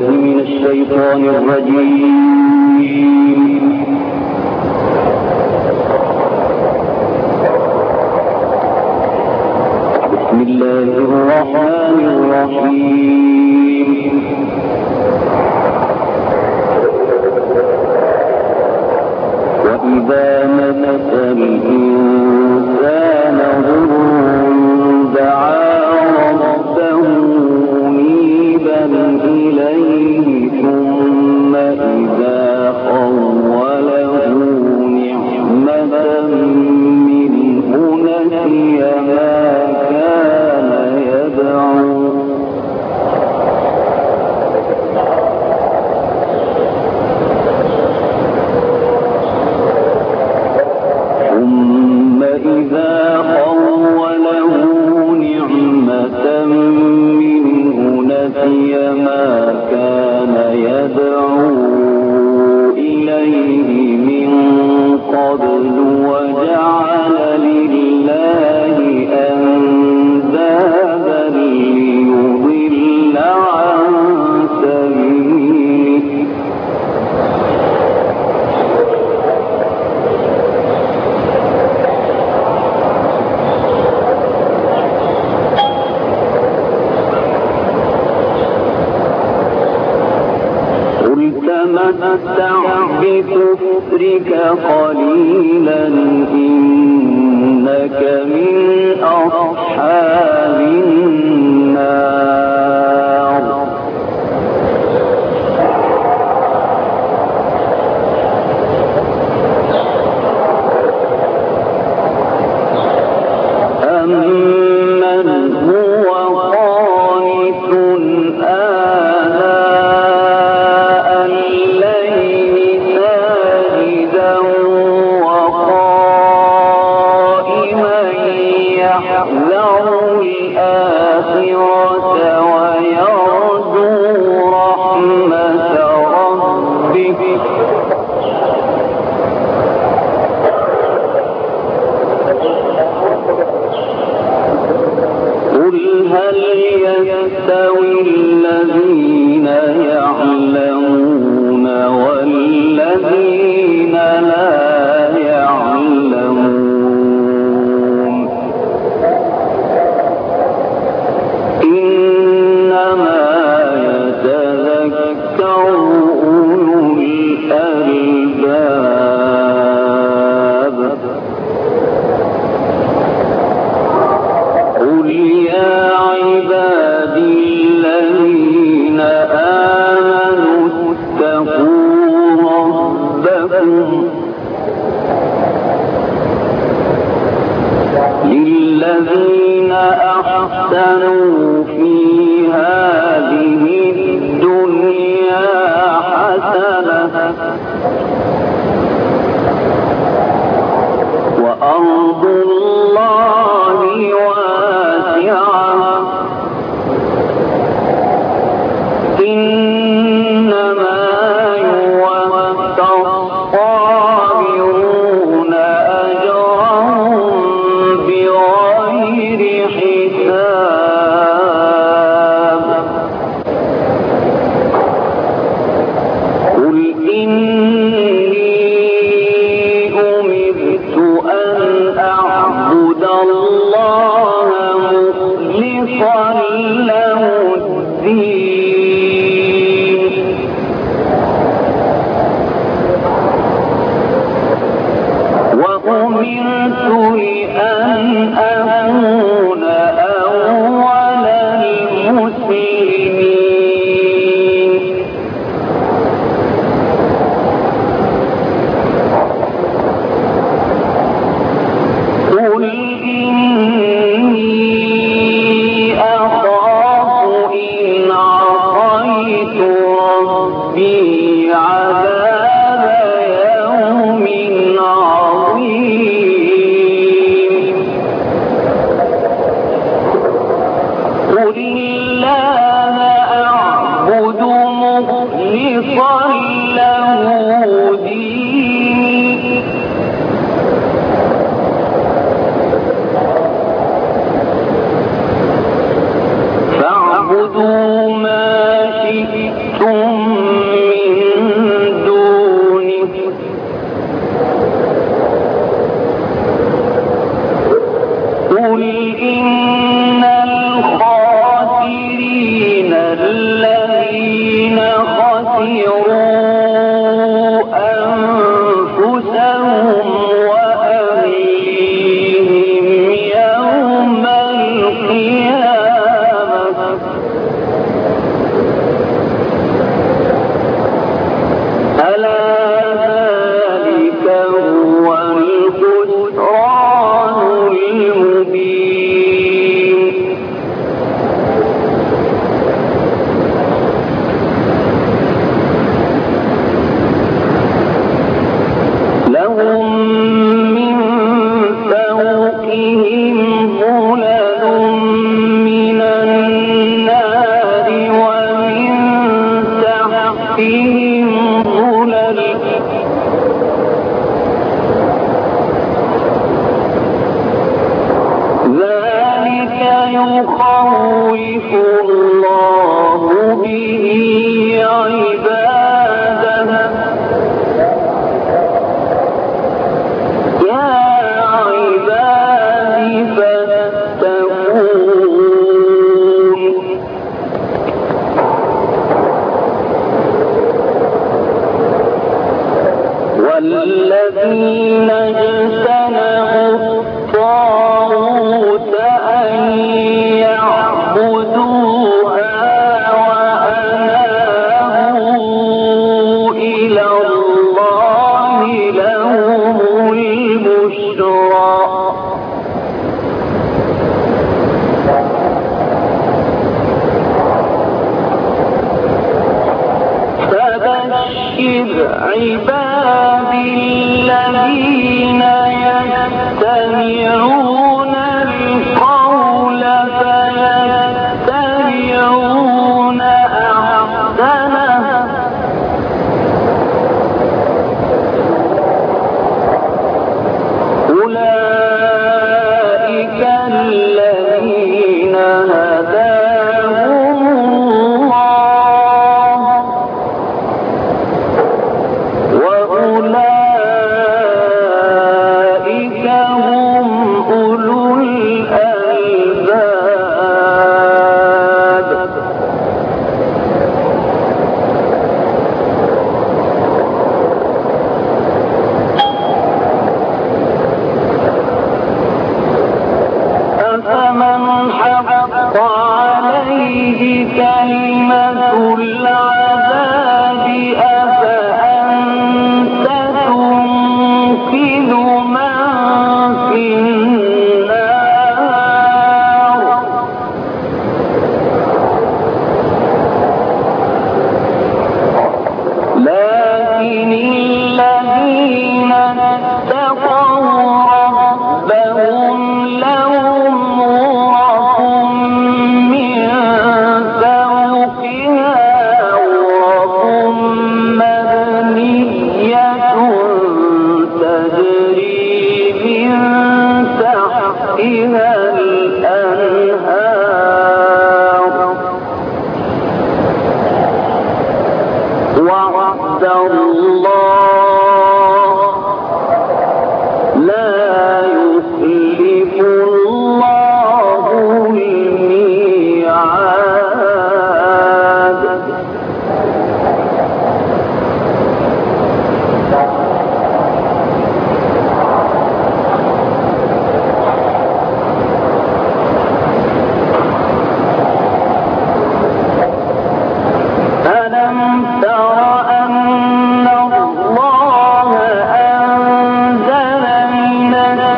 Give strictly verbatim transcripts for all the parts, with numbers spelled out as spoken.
من الشيطان الرجيم. بسم الله الرحمن الرحيم. وإذا مس الإنسان ضر دعا ربه منيبا إليه ثم إذا خوله نعمة منه نسي ما كان يدعو ثم إذا خوله نعمة منه نسي ما كان يدعو إليه من قبل وجعل لله أندادا ليضل عن سبيله. قل تمتع بكفرك قليلا إنك من أصحاب النار. أمن هو قانت آناء الليل ساجدا وقائما يحذر الآخرة ويرجو رحمة ربه. قل هل يستوي الذين يعلمون والذين لا يعلمون إنما يتذكر أولو الألباب. قل يا عبادي الذين آمنوا اتقوا ربكم للذين أحسنوا في هذه الدنيا حسنة وأرض الله واسعة إنما يوفى الصابرون أجرهم بغير حساب. قل إني أمرت أن أعبد الله مخلصا له الدين وأمرت لأن أكون أول المسلمين. قل إني أخاف إن عصيت ربي عذاب يوم عظيم. قل الله أعبد مخلصا له ديني فاعبدوا ما شئتم الذين خسروا أنفسهم وأهليهم يوم القيامة ألا ذلك هو الخسران المبين لهم من فوقهم ظلل من النار ومن تحتهم ظلل ذلك يخوف الله به عباده يا عبادي فاتقون والذين اجتنبوا الطاغوت أن يعبدوها وأنابوا إلى الله لهم البشرى فبشر عبادي الذين يستمعون القول فيتبعون أحسنه أولئك الذين هداهم الله وأولئك هم أولو الألباب أفمن حق عليه كلمة العذاب أفأنت تنقذ من في النار لكن الذين اتقوا ربهم لهم غرف من فوقها غرف مبنية تجري من تحتها الأنهار وعد الله لا يخلف الله الميعاد ألم تر أن الله أنزل من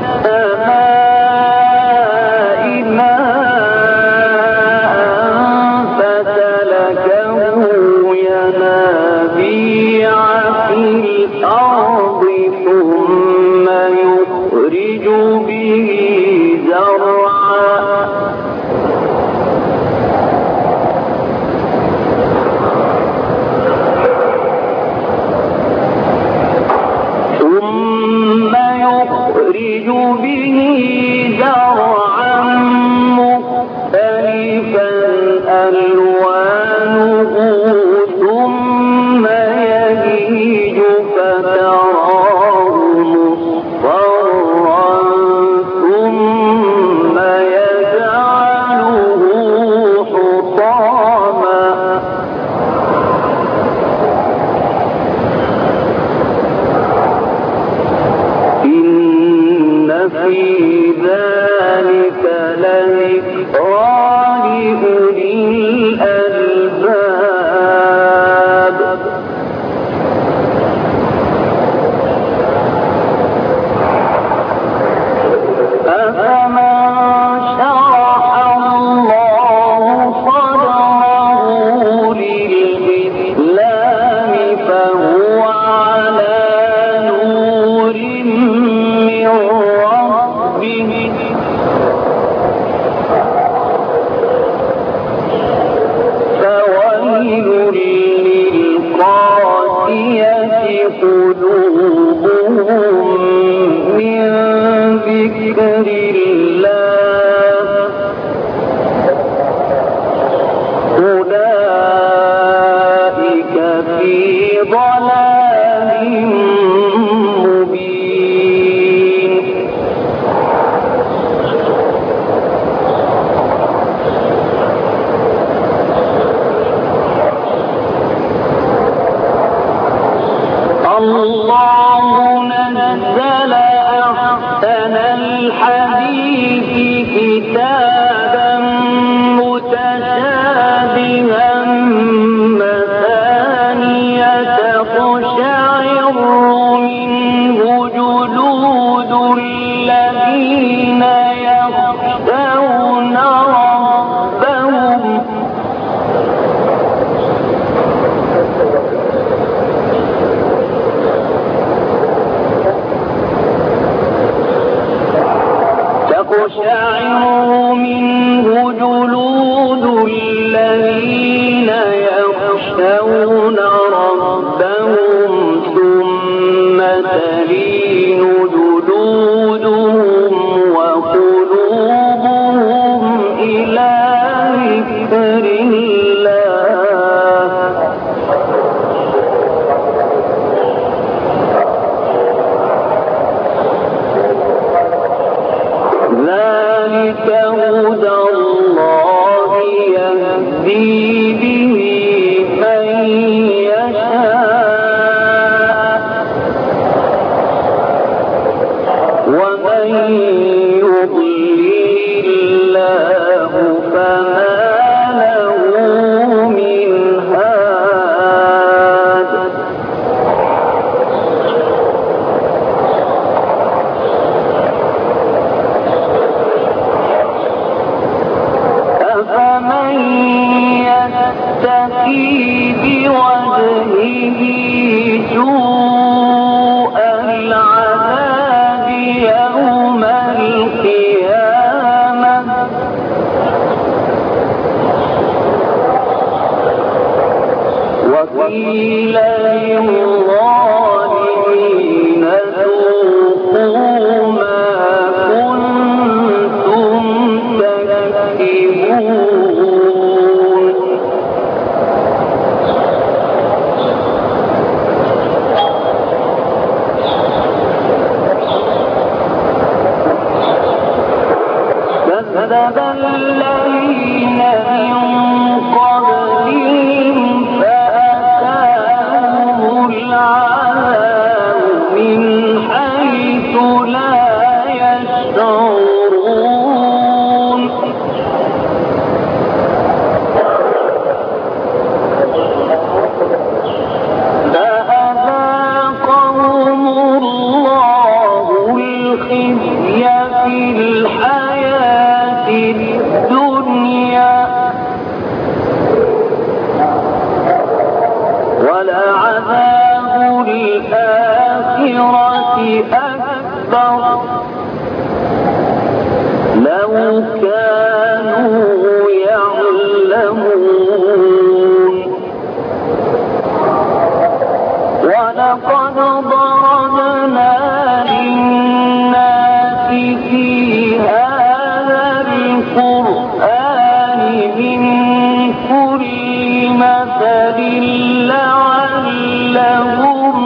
السماء ماء فسلكه ينابيع في الأرض ثم يخرج به زرعا ثم يخرج به زرعا مختلفا ألوانه ثم بوجهه سوء العذاب يوم القيامة وقيل للظالمين ذوقوا ما كنتم تكسبون كذب الذين من قبلهم فأتاهم العذاب من حيث لا يشعرون فأذاقهم الله الخزي في الحياة الدنيا ولعذاب الآخرة أكبر لو كانوا يعلمون ولقد ضربنا للناس في هذا القرآن من كل مثل لعلهم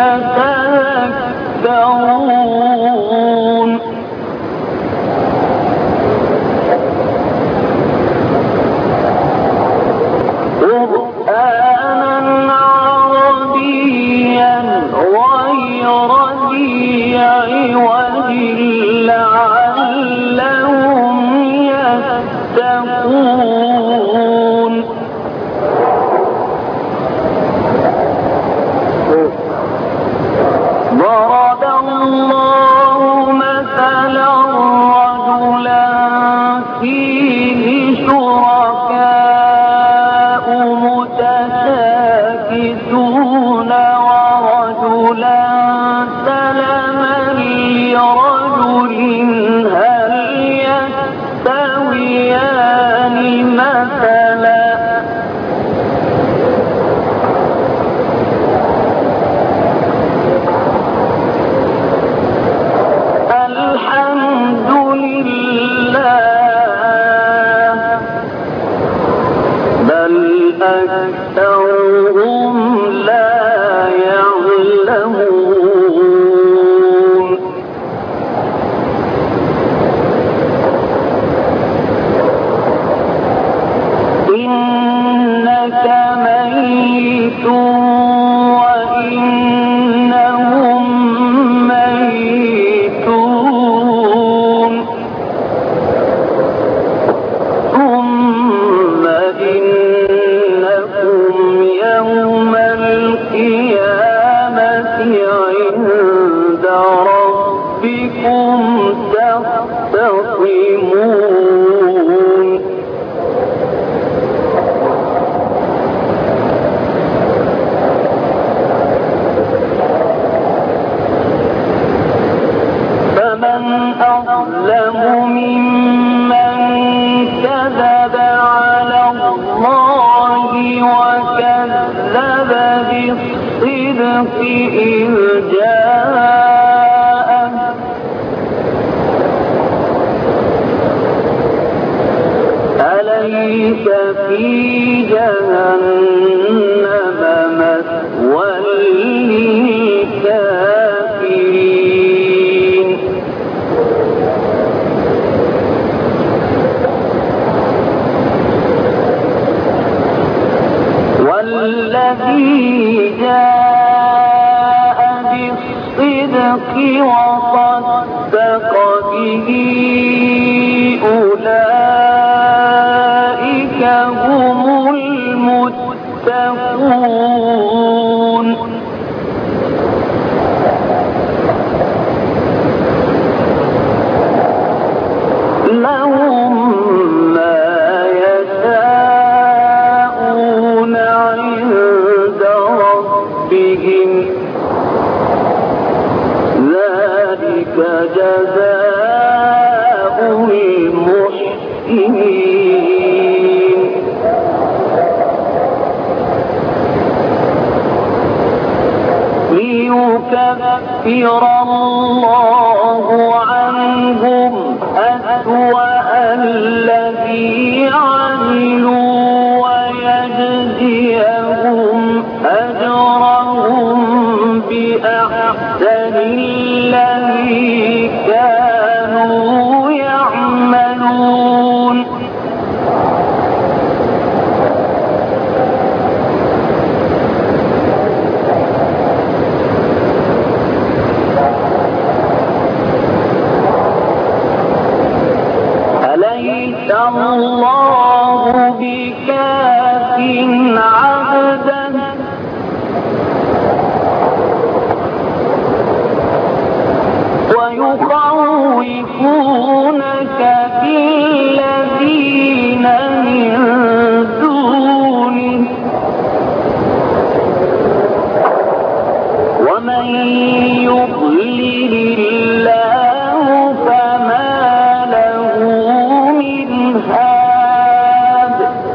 يتذكرون قرآنا عربيا غير ذي عوج لعلهم يتقون ضرب الله مثلا رجلا فيه شركاء متشاكسون ورجلا سلما لرجل هل يستويان مثلا الحمد لله بل أكثرهم لا يعلمون إنك ميت وإنهم ميتون ثم إنكم يوم القيامة عند ربكم تختصمون فمن أظلم ممن كذب على الله وكذب بالصدق إذ جاءه أليس في جهنم مثوى للكافرين والذي جاء بالصدق وصدق به أولئك هم المتقون لهم ما يشاءون ليكفر الله عنهم أسوأ الذي عملوا ويجزيهم أجرهم بأحسن الذي كانوا يعملون. أليس الله بكاف عبده ويخوفونك بالذين من دونه ومن يضلل الله فما له من هاد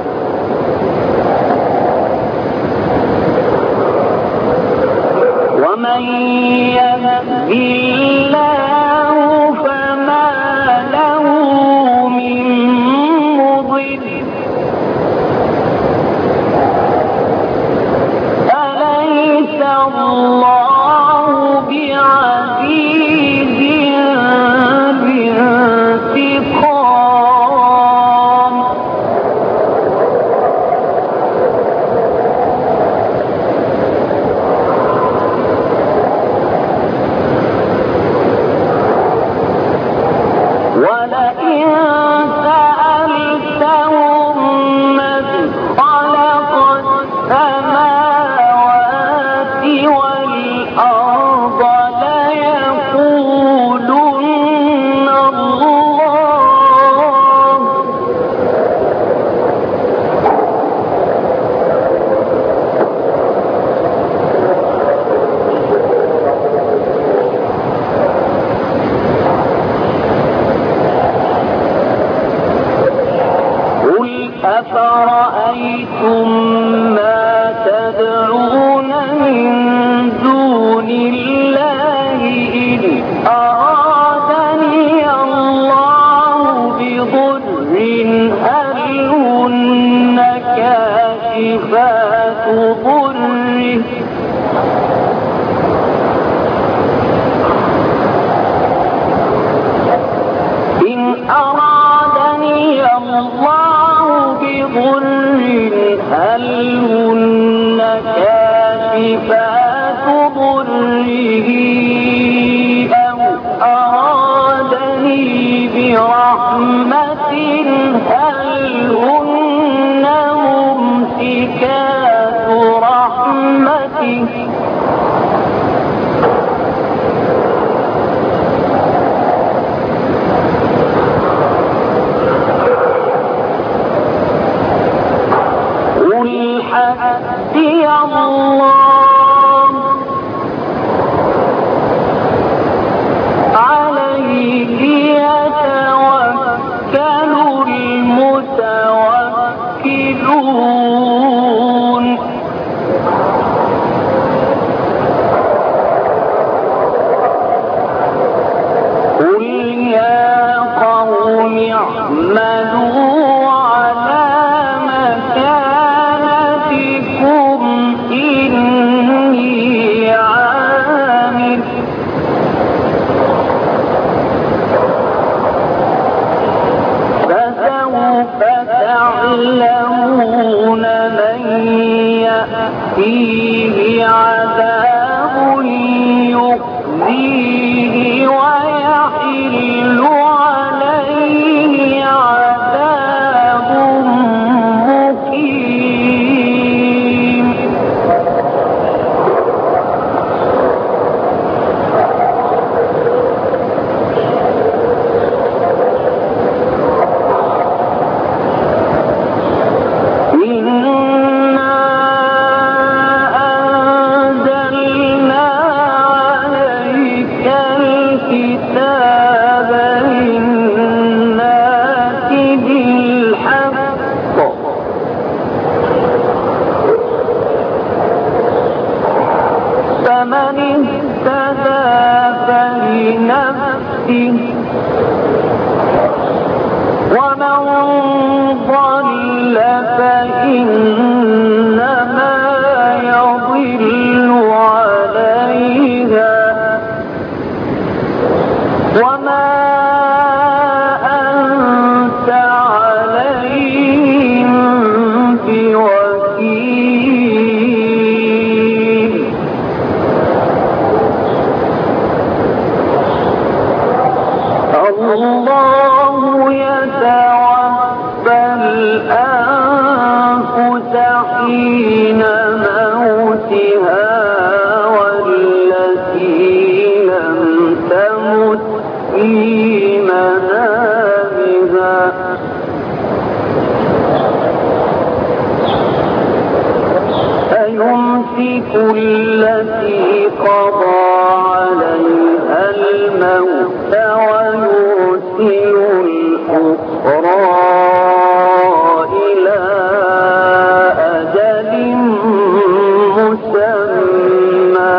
ومن يهد الله فما له من مضل أليس الله بعزيز ذي انتقام. ولئن سألتهم من خلق السماوات والأرض ليقولن الله قل أفرأيتم ما تدعون من دون الله إن أرادني الله بضر هل هن كاشفات ضره إن أرادني الله بضر هل هن كاشفات ضره أو أرادني برحمة هل هن ممسكات رحمته قل حسبي الله عليه يتوكل المتوكلون. قل يا قوم اعملوا على مكانتكم إني عامل فسوف تعلمون من يأتيه عذاب يخزيه ويحل عليه عذاب مقيم. إنا أنزلنا يمسك التي قضى عليها الموت ويرسل الأخرى إلى أجل مسمى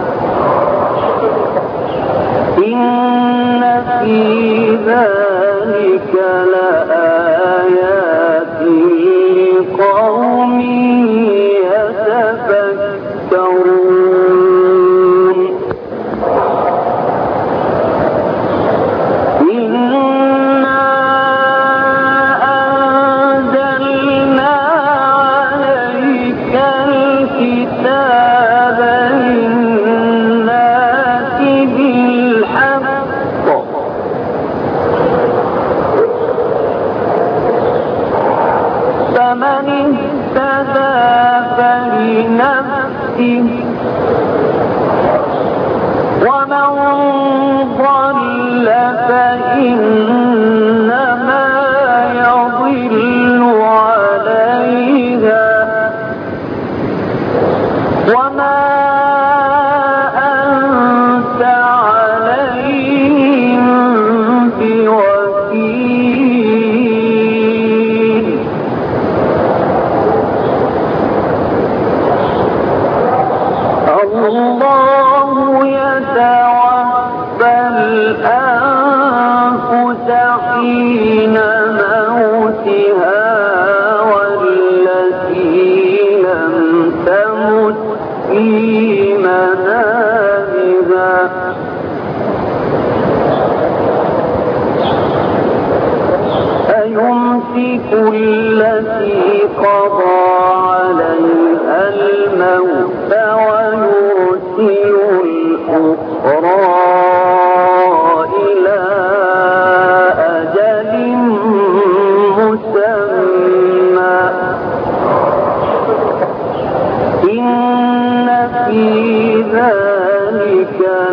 إن في ذلك لآيات لقوم يتفكرون إنا أنزلنا عليك الكتاب للناس بالحق فمن اهتدى فلنفسه ومن ضل فإنما يضل عليها وما أنت عليهم بوكيل الله يتوفى الأنفس حين موتها والتي لم تمت في منامها فيمسك التي قضى عليها الموت ويرسل الأخرى إلى أجل مسمى إن في ذلك